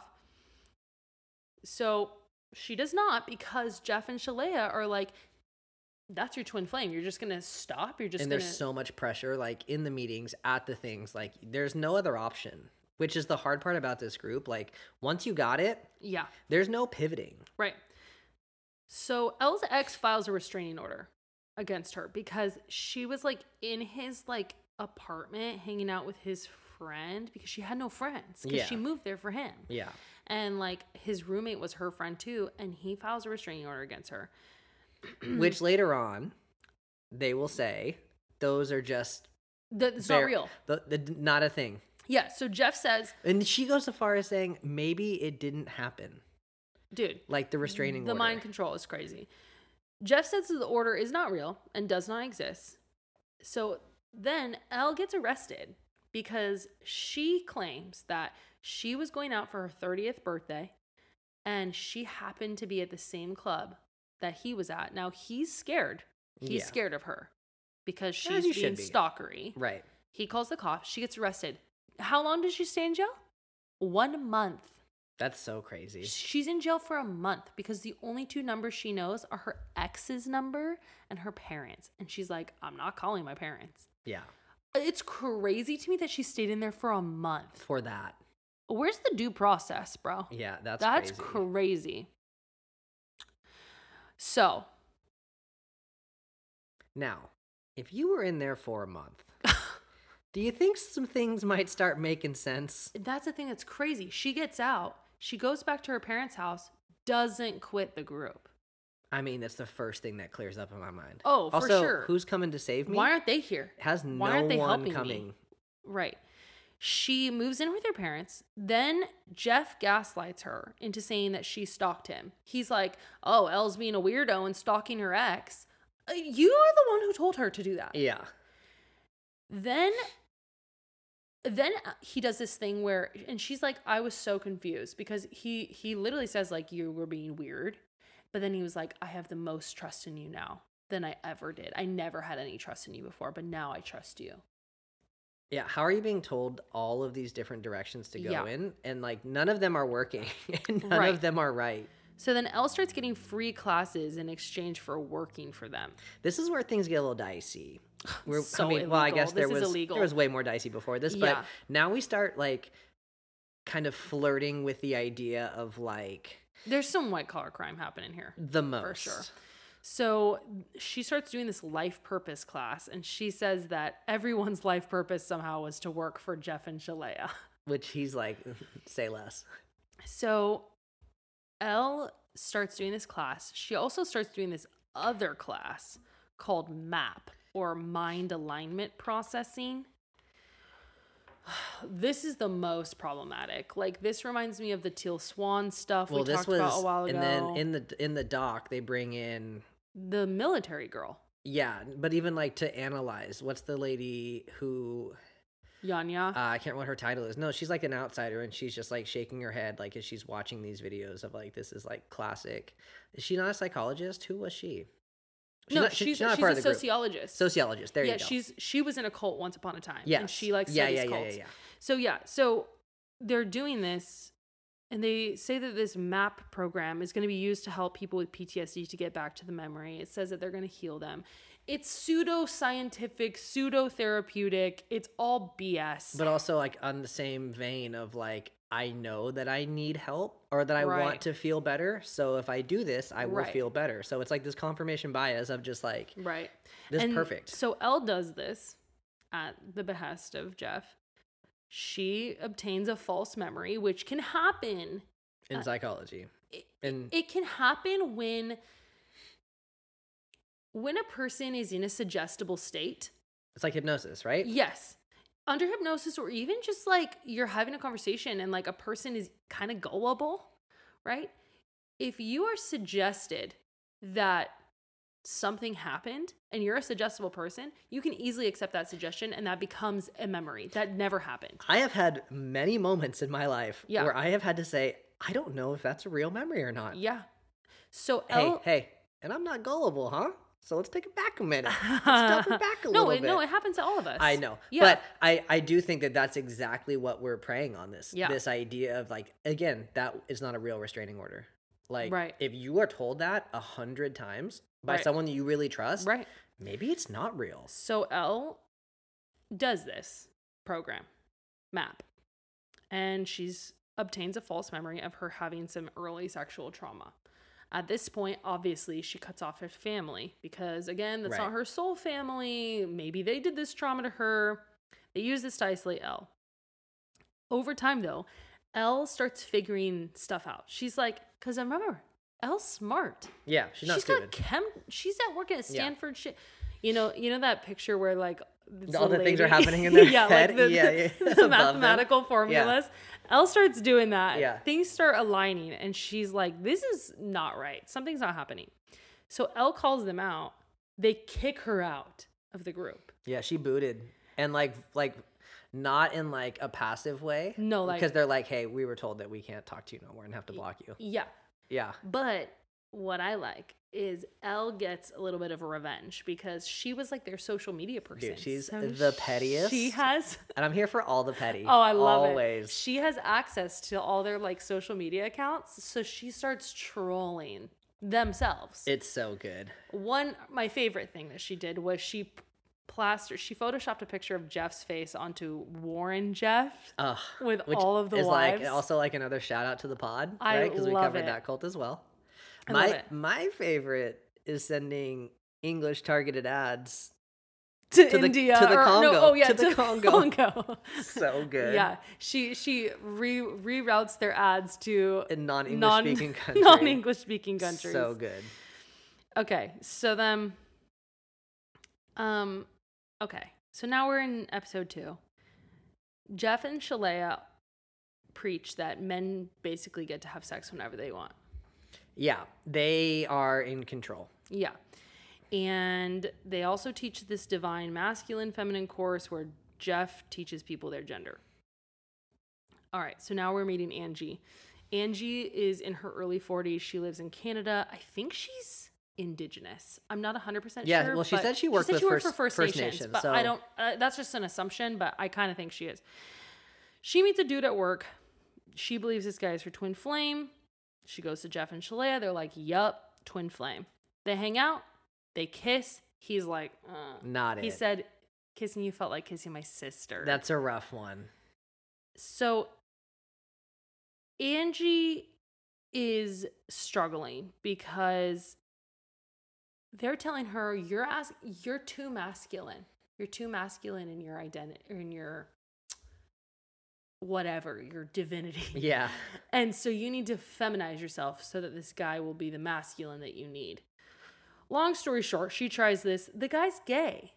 So she does not, because Jeff and Shalea are like, that's your twin flame. You're just going to stop. You're just And going to. there's so much pressure, like in the meetings, at the things. Like, there's no other option, which is the hard part about this group. Like, once you got it, Yeah, there's no pivoting. right. So Elle's ex files a restraining order against her because she was like in his like apartment hanging out with his friend because she had no friends because Yeah. she moved there for him. Yeah. And like his roommate was her friend too, and he files a restraining order against her. Which later on, they will say those are just That it's bare- not real. The, the, not a thing. Yeah. So Jeff says, And she goes so far as saying maybe it didn't happen. dude, Like the restraining the order. mind control is crazy. Jeff says that the order is not real and does not exist. So then Elle gets arrested because she claims that she was going out for her thirtieth birthday and she happened to be at the same club that he was at. Now he's scared. He's Yeah. scared of her because As she's you being should be. stalkery. Right. He calls the cops. She gets arrested. How long does she stay in jail? One month. That's so crazy. She's in jail for a month because the only two numbers she knows are her ex's number and her parents. And she's like, I'm not calling my parents. Yeah. It's crazy to me that she stayed in there for a month. For that. Where's the due process, bro? Yeah, that's That's crazy. crazy. So, Now, if you were in there for a month, do you think some things might start making sense? that's the thing that's crazy. She gets out. She goes back to her parents' house, doesn't quit the group. I mean, that's the first thing that clears up in my mind. Oh, for also, sure. who's coming to save me? Why aren't they here? Has Why no aren't they one helping me? coming. Right. She moves in with her parents. Then Jeff gaslights her into saying that she stalked him. He's like, oh, Elle's being a weirdo and stalking her ex. Uh, You are the one who told her to do that. Yeah. Then then he does this thing where, and she's like, I was so confused because he he literally says like, you were being weird. But then he was like, I have the most trust in you now than I ever did. I never had any trust in you before, but now I trust you. Yeah, how are you being told all of these different directions to go Yeah. in? And like none of them are working and none Right. of them are right. So then Elle starts getting free classes in exchange for working for them. This is where things get a little dicey. We're, So I mean, well, I illegal. guess there This is was illegal. there was way more dicey before this, but Yeah. now we start like kind of flirting with the idea of like There's some white collar crime happening here. the most. For sure. So she starts doing this life purpose class, and she says that everyone's life purpose somehow was to work for Jeff and Shalea. Which he's like, say less. So Elle starts doing this class. She also starts doing this other class called MAP, or Mind Alignment Processing. This is the most problematic. Like, this reminds me of the Teal Swan stuff Well, we this talked was, about a while ago. and then in the in the doc they bring in, the military girl, yeah, but even like to analyze, what's the lady who Yanya. uh, I can't remember what her title is. No, she's like an outsider, and she's just like shaking her head like as she's watching these videos of like, this is like classic. Is she not a psychologist? Who was she? no, not, she's, she's, not she's part a of the group. sociologist. Sociologist. There yeah, you go. she's she was in a cult once upon a time. Yes. And she like yeah, studies yeah, yeah, cults. yeah, yeah. So yeah, so they're doing this, and they say that this MAP program is going to be used to help people with P T S D to get back to the memory. It says that they're going to heal them. It's pseudo-scientific, pseudo-therapeutic. It's all B S. But also like on the same vein of like, I know that I need help or that I Right. want to feel better. So if I do this, I will Right. feel better. So it's like this confirmation bias of just like, Right. this is And perfect. So Elle does this at the behest of Jeff. She obtains a false memory, which can happen. In uh, psychology. It, And it can happen when when a person is in a suggestible state. it's like hypnosis, right? Yes. Under hypnosis, or even just like you're having a conversation and like a person is kind of gullible, right? If you are suggested that something happened and you're a suggestible person, you can easily accept that suggestion and that becomes a memory that never happened. I have had many moments in my life Yeah. where I have had to say, I don't know if that's a real memory or not. Yeah. So Hey, Elle, hey, and I'm not gullible, huh? So let's take it back a minute. Let's step it back a no, little it, bit. no, it happens to all of us. I know. Yeah. But I, I do think that that's exactly what we're preying on this. Yeah. This idea of like, again, that is not a real restraining order. Like, Right. if you are told that a hundred times by Right. someone that you really trust, Right. maybe it's not real. So Elle does this program, MAP, and she's obtains a false memory of her having some early sexual trauma. At this point, obviously, she cuts off her family because, again, that's Right. not her soul family. Maybe they did this trauma to her. They use this to isolate Elle. Over time, though, Elle starts figuring stuff out. She's like, because I remember, Elle's smart. Yeah, she's not she's stupid. got chem. She's at work at Yeah. Stanford. Shit. You know, you know that picture where like this All the little things are lady- happening in their yeah, head. Like the, Yeah, the- yeah. the Above them. mathematical formulas. Elle starts doing that. Yeah. Things start aligning, and she's like, "This is not right. Something's not happening." So Elle calls them out. They kick her out of the group. Yeah, she booted. And like like not in like a passive way. No, like because they're like, hey, we were told that we can't talk to you no more and have to block you. yeah. Yeah. But what I like is Elle gets a little bit of a revenge because she was like their social media person. Dude, she's So the pettiest. She has And I'm here for all the petty. Oh, I love Always. it. She has access to all their like social media accounts, so she starts trolling themselves. It's so good. One, my favorite thing that she did was she plastered, she photoshopped a picture of Jeff's face onto Warren Jeff Ugh, with which all of the is wives. like also like another shout out to the pod, I right? Because we love covered it. that cult as well. I my love it. my favorite is sending English targeted ads to, to the- India to the or, Congo, No, oh yeah, to the to Congo. Congo. so good. Yeah, she she re reroutes their ads to In non-English non speaking country. non English speaking countries. So good. Okay, so then, um, okay, so now we're in episode two. Jeff and Shalea preach that men basically get to have sex whenever they want. Yeah, they are in control. Yeah. And they also teach this divine masculine feminine course where Jeff teaches people their gender. All right, so now we're meeting Angie. Angie is in her early forties. She lives in Canada. I think she's indigenous. I'm not one hundred percent Yeah, sure. well, she but said she worked with she worked First- for First, First Nations, Nations, but so- I don't, uh, that's just an assumption, but I kind of think she is. She meets a dude at work. She believes this guy is her twin flame. She goes to Jeff and Shalea. They're like, yup, twin flame. They hang out. They kiss. He's like, uh. Not he it. said, kissing you felt like kissing my sister. That's a rough one. So Angie is struggling because they're telling her, you're as you're too masculine. You're too masculine in your identity, or in your whatever, your divinity. Yeah. And so you need to feminize yourself so that this guy will be the masculine that you need. Long story short, she tries this. The guy's gay.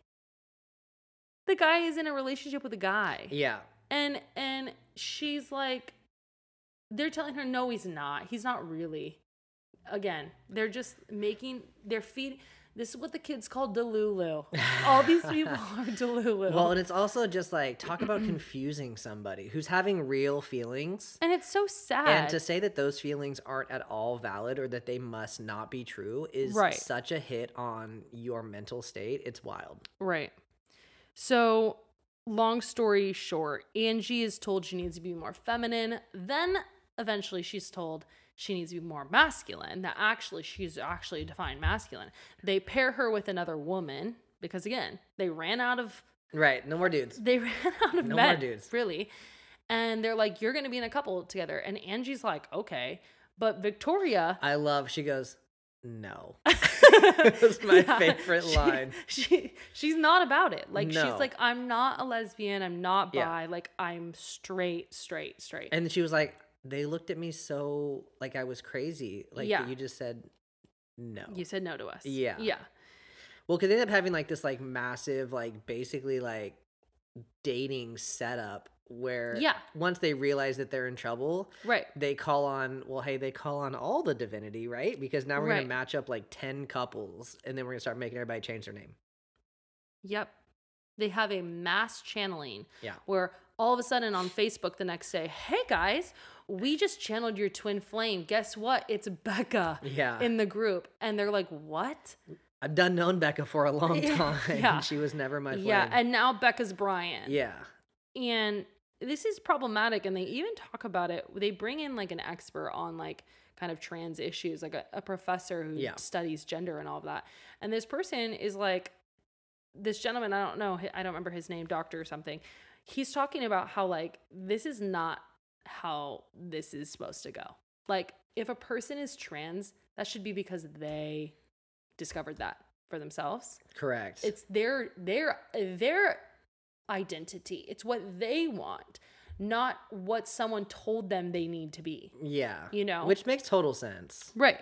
The guy is in a relationship with a guy. Yeah. And and she's like, they're telling her, no, he's not. He's not really. Again, they're just making, they're feeding. This is what the kids call Delulu. All these people are Delulu. Well, and it's also just like, talk about confusing somebody who's having real feelings. And it's so sad. And to say that those feelings aren't at all valid or that they must not be true is right. such a hit on your mental state. It's wild. Right. So, long story short, Angie is told she needs to be more feminine. Then eventually she's told she needs to be more masculine, that actually she's actually defined masculine. They pair her with another woman because, again, they ran out of... Right. No more dudes. They ran out of no men, more dudes. really. And they're like, you're going to be in a couple together. And Angie's like, okay. But Victoria... I love, she goes, no. That was my yeah, favorite she, line. She She's not about it. Like, No. she's like, I'm not a lesbian. I'm not bi. Yeah. Like, I'm straight, straight, straight. And she was like, they looked at me so like I was crazy. Like, Yeah. you just said no. You said no to us. Yeah. Yeah. Well, because they end up having like this like massive, like basically like dating setup where Yeah. once they realize that they're in trouble, Right. they call on, well, hey, they call on all the divinity, right? Because now we're Right. going to match up like ten couples and then we're going to start making everybody change their name. Yep. They have a mass channeling Yeah. where all of a sudden on Facebook the next day, hey guys, we just channeled your twin flame. Guess what? It's Becca Yeah. in the group. And they're like, what? I've done known Becca for a long Yeah. time. Yeah. She was never my flame. Yeah. And now Becca's Brian. yeah. And this is problematic. And they even talk about it. They bring in like an expert on like kind of trans issues, like a, a professor who Yeah. studies gender and all of that. And this person is like, this gentleman, I don't know, I don't remember his name, doctor or something. He's talking about how like, this is not how this is supposed to go. Like, if a person is trans, that should be because they discovered that for themselves. Correct. It's their their their identity. It's what they want, not what someone told them they need to be. yeah. You know? Which makes total sense. Right.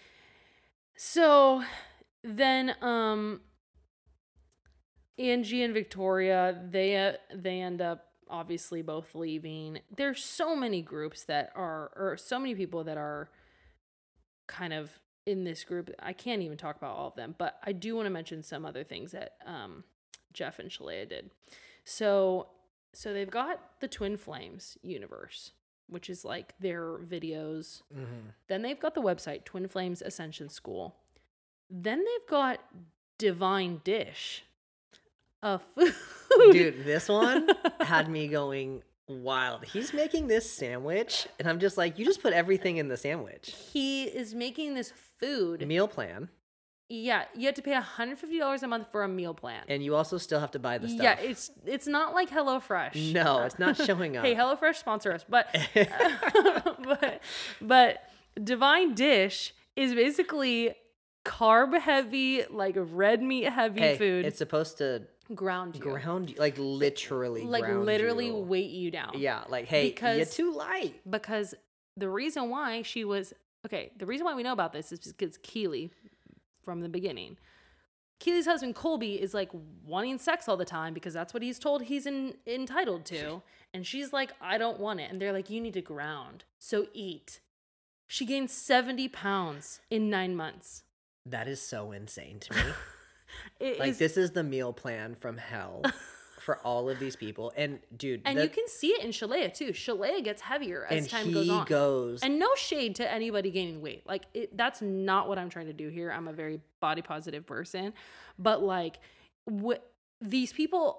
So then um Angie and Victoria, they uh, they end up obviously both leaving. There's so many groups that are, or so many people that are kind of in this group. I can't even talk about all of them, but I do want to mention some other things that um, Jeff and Shalea did. So, so they've got the Twin Flames universe, which is like their videos. Mm-hmm. Then they've got the website, Twin Flames Ascension School. Then they've got Divine Dish, a food. Dude, this one had me going wild. He's making this sandwich, and I'm just like, you just put everything in the sandwich. He is making this food. Meal plan. Yeah, you have to pay one hundred fifty dollars a month for a meal plan. And you also still have to buy the stuff. Yeah, it's it's not like HelloFresh. No, it's not showing up. Hey, HelloFresh sponsor us, but but but Divine Dish is basically carb heavy, like red meat heavy Hey, food. it's supposed to ground you. ground you, like literally like ground literally you. weight you down. Yeah, like, hey, Because- you're too light. Because the reason why she was okay, the reason why we know about this is because Keely, from the beginning, Keely's husband Colby is like wanting sex all the time because that's what he's told he's in, entitled to, and she's like, I don't want it, and they're like, you need to ground, so eat. She gained seventy pounds in nine months. That is so insane to me. It Like, is- this is the meal plan from hell for all of these people. And dude, and the- you can see it in Shalea too. Shalea gets heavier as and time he goes on. goes And no shade to anybody gaining weight. Like, it, that's not what I'm trying to do here. I'm a very body positive person. But, like, wh- these people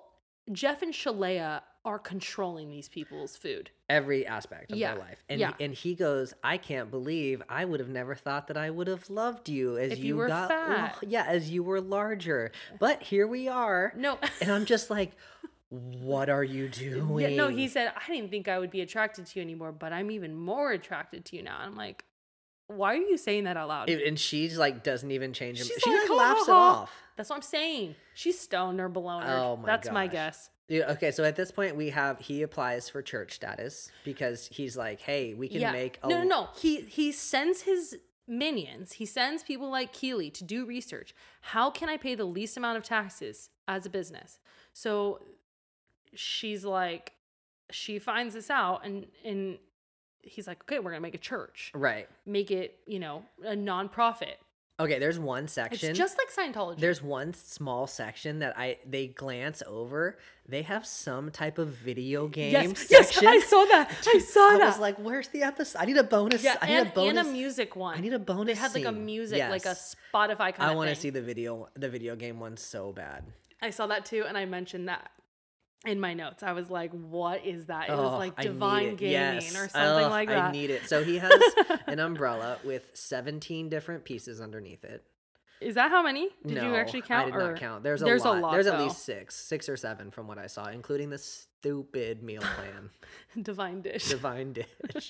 Jeff and Shalea are controlling these people's food. Every aspect of Yeah. their life. And Yeah. and he goes, I can't believe I would have never thought that I would have loved you as If you, you were got fat." yeah, as you were larger. But here we are. No. And I'm just like, what are you doing? Yeah, no, he said, I didn't think I would be attracted to you anymore, but I'm even more attracted to you now. And I'm like, why are you saying that out loud? And she's like, doesn't even change him. She's She like, like, laughs "Ha, it ha, ha." off. That's what I'm saying. She's stoned or blown. Oh my That's my gosh. guess. Yeah, okay, so at this point we have he applies for church status because he's like, hey, we can Yeah. make a No, no, no. He he sends his minions. He sends people like Keely to do research. How can I pay the least amount of taxes as a business? So she's like, she finds this out, and and he's like, okay, we're gonna make a church, right. make it, you know, a nonprofit. Okay, there's one section. It's just like Scientology. There's one small section that I they glance over. They have some type of video game yes, section. yes, I saw that. I saw I that. was like, "Where's the episode? I need a bonus. Yeah, I need and, a bonus. and a music one. I need a bonus. They had like a scene." music, like a Yes. Spotify kind I of want to thing. see the video, the video game one so bad. I saw that too, and I mentioned that in my notes. I was like, "What is that?" It Oh, was like I need Divine it. Gaming Yes. or something Oh, like I that. need it. So he has an umbrella with seventeen different pieces underneath it. Is that how many? Did no, you actually count? I did or? not count. There's a There's a lot. lot, There's at though. least six, six or seven from what I saw, including the stupid meal plan. Divine Dish. Divine Dish.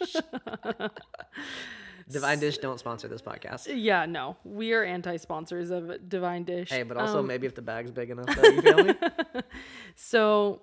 Divine Dish, don't sponsor this podcast. Yeah, no, we are anti-sponsors of Divine Dish. Hey, but also Um, maybe if the bag's big enough, though, you feel me? So,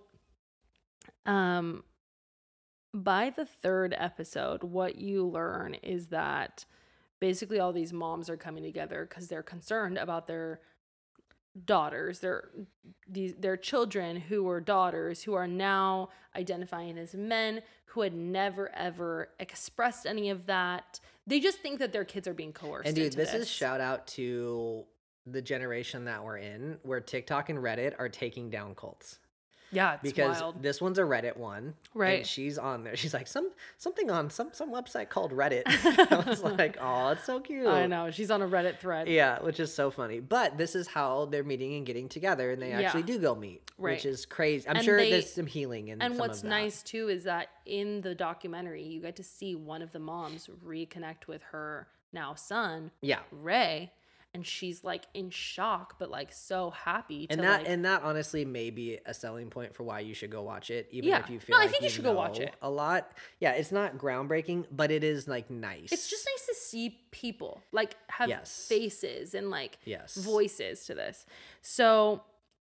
um, by the third episode, what you learn is that basically all these moms are coming together because they're concerned about their daughters, their these their children who were daughters who are now identifying as men who had never ever expressed any of that. They just think that their kids are being coerced. And dude, into this, this is shout out to the generation that we're in, where TikTok and Reddit are taking down cults. yeah, it's Because wild. this one's a Reddit one, Right. And she's on there. She's like some something on some some website called Reddit. I was like, oh, it's so cute. I know, she's on a Reddit thread. Yeah, which is so funny. But this is how they're meeting and getting together, and they Yeah. actually do go meet, Right. which is crazy. I'm And sure they- there's some healing in And some what's of that. nice too is that in the documentary, you get to see one of the moms reconnect with her now son, Yeah. Ray, and she's like in shock, but like so happy. To And that like, and that honestly may be a selling point for why you should go watch it, even Yeah. if you feel No, I like think you should go watch know it. a lot. Yeah, it's not groundbreaking, but it is like nice. it's just nice to see people like have Yes. faces and like Yes. voices to this. So,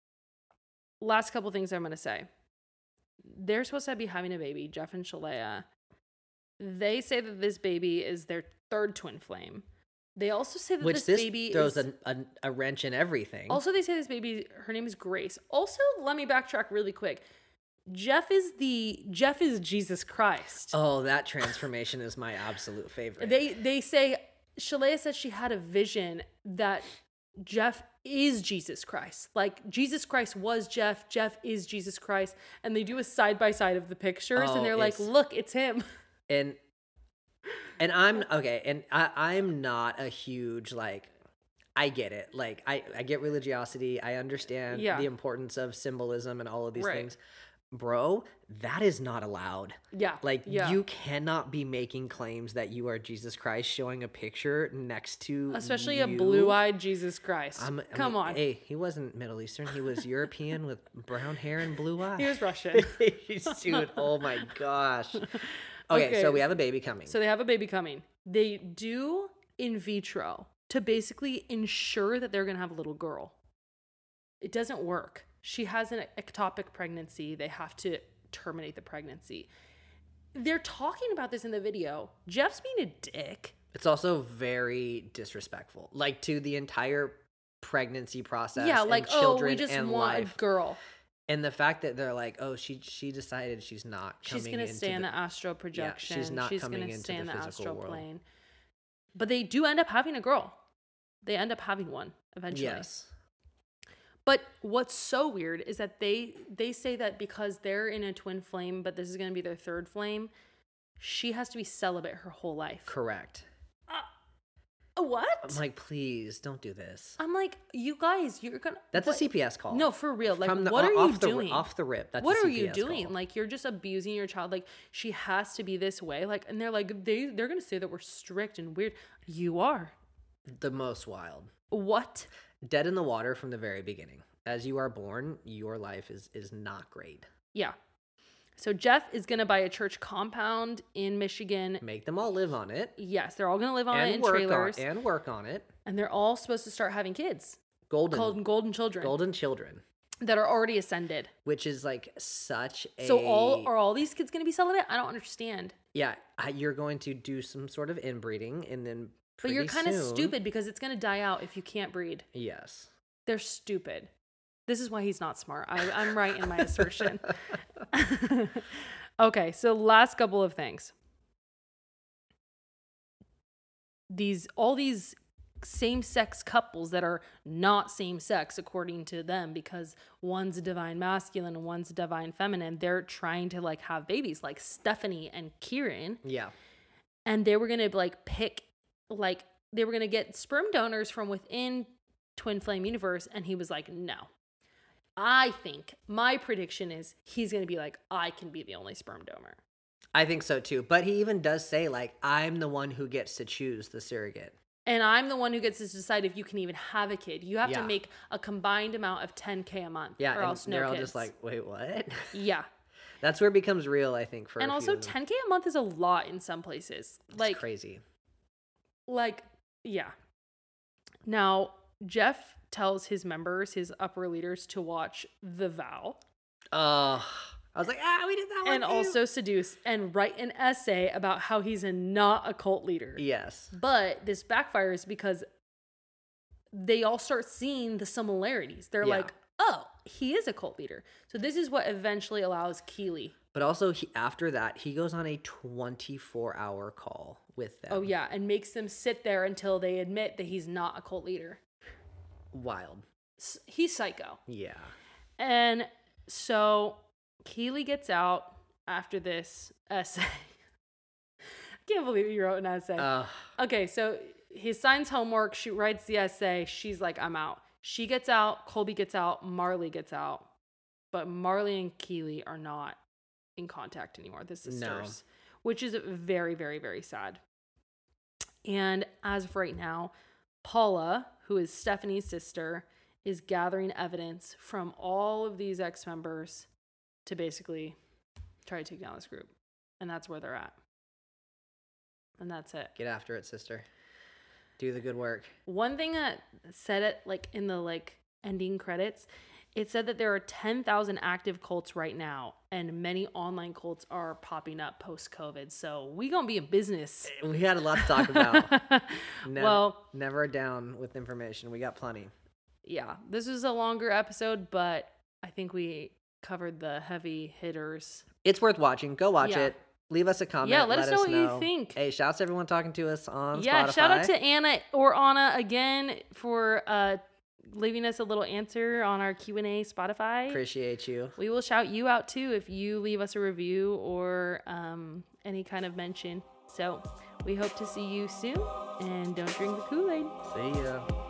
last couple things I'm gonna say. They're supposed to be having a baby, Jeff and Shalea. They say that this baby is their third twin flame. They also say that Which this, this baby throws is. a, a, a wrench in everything. Also, they say this baby, her name is Grace. Also, let me backtrack really quick. Jeff is the Jeff is Jesus Christ. oh, that transformation is my absolute favorite. They they say Shalea said she had a vision that Jeff is Jesus Christ. Like Jesus Christ was Jeff, Jeff is Jesus Christ, and they do a side by side of the pictures, Oh, and they're like, it's- "Look, it's him." and and I'm okay, and I I'm not a huge like. I get it. Like I I get religiosity. I understand Yeah. the importance of symbolism and all of these Right. things. Bro, that is not allowed. Yeah, Like yeah. you cannot be making claims that you are Jesus Christ showing a picture next to Especially a you. blue-eyed Jesus Christ. I'm- I Come mean, on, Hey, he wasn't Middle Eastern. He was European with brown hair and blue eyes. he was Russian. Dude, oh my gosh. Okay, Okay, so we have a baby coming. So they have a baby coming. They do in vitro to basically ensure that they're going to have a little girl. It doesn't work. She has an ectopic pregnancy. They have to terminate the pregnancy. They're talking about this in the video. Jeff's being a dick. It's also very disrespectful, like to the entire pregnancy process. Yeah, and like, oh, children we just and want life. a girl. And the fact that they're like, oh, she she decided she's not coming She's going to into stay in the, the astral projection. she's not She's coming gonna into stay the in the physical astral world. plane. But they do end up having a girl. They end up having one eventually. Yes. But what's so weird is that they they say that because they're in a twin flame, but this is going to be their third flame, she has to be celibate her whole life. Correct. What? I'm like, please don't do this. I'm like, you guys, you're gonna. That's what? a C P S call. No, for real. Like, From the, what are off you the, doing? Off the rip. That's what a are C P S you doing? call. Like, you're just abusing your child. Like, she has to be this way. Like, and they're like, they they're gonna say that we're strict and weird. You are. The most wild. What? Dead in the water from the very beginning. As you are born, your life is is not great. Yeah. So Jeff is gonna buy a church compound in Michigan. Make them all live on it. Yes, they're all gonna live on and it in work trailers. On, and work on it. And they're all supposed to start having kids. Golden. Called golden children. Golden children. That are already ascended. Which is like such a... So all are all these kids going to be celibate? I don't understand. Yeah, you're going to do some sort of inbreeding and then But you're kind of soon... stupid because it's going to die out if you can't breed. Yes. They're stupid. This is why he's not smart. I, I'm right in my assertion. Okay, so last couple of things. These all these same-sex couples that are not same-sex according to them because one's a divine masculine and one's a divine feminine, they're trying to like have babies like Stephanie and Kieran. Yeah. And they were going to like pick like they were going to get sperm donors from within Twin Flame Universe, and he was like, no. I think my prediction is he's going to be like, I can be the only sperm donor. I think so too. But he even does say like, I'm the one who gets to choose the surrogate. And I'm the one who gets to decide if you can even have a kid. You have Yeah. to make a combined amount of ten K a month. Yeah, or and else no they're all kids. just like, wait, what? Yeah. That's where it becomes real, I think, for And a also few of them. ten K a month is a lot in some places. It's Like crazy. Like, yeah. Now, Jeff tells his members, his upper leaders, to watch The Vow. Oh, I was like, ah, we did that one And too. also Seduce and write an essay about how he's a, not a cult leader. Yes. But this backfires because they all start seeing the similarities. They're Yeah. like, oh, he is a cult leader. So this is what eventually allows Keeley. But also, he, after that, he goes on a twenty-four hour call with them. Oh, yeah. And makes them sit there until they admit that he's not a cult leader. Wild. S- He's psycho. Yeah. And so Keeley gets out after this essay. I can't believe you wrote an essay. Uh, Okay, so he signs homework. She writes the essay. She's like, I'm out. She gets out. Colby gets out. Marley gets out. But Marley and Keeley are not in contact anymore, the sisters, No. which is very, very, very sad. And as of right now, Paula, who is Stephanie's sister, is gathering evidence from all of these ex-members to basically try to take down this group. And that's where they're at. And that's it. get after it, sister. Do the good work. One thing that said it like in the like ending credits, it said that there are ten thousand active cults right now, and many online cults are popping up post-COVID. So we gonna be in business. We had a lot to talk about. Never, Well, never down with information. We got plenty. yeah, this was a longer episode, but I think we covered the heavy hitters. It's worth watching. Go watch Yeah. it. Leave us a comment. Yeah, let us know what you think. Hey, shouts to everyone talking to us on Yeah, Spotify. shout out to Anna or Anna again for uh, leaving us a little answer on our Q and A Spotify. Appreciate you. We will shout you out too if you leave us a review or um, any kind of mention. So we hope to see you soon, and don't drink the Kool-Aid. See ya.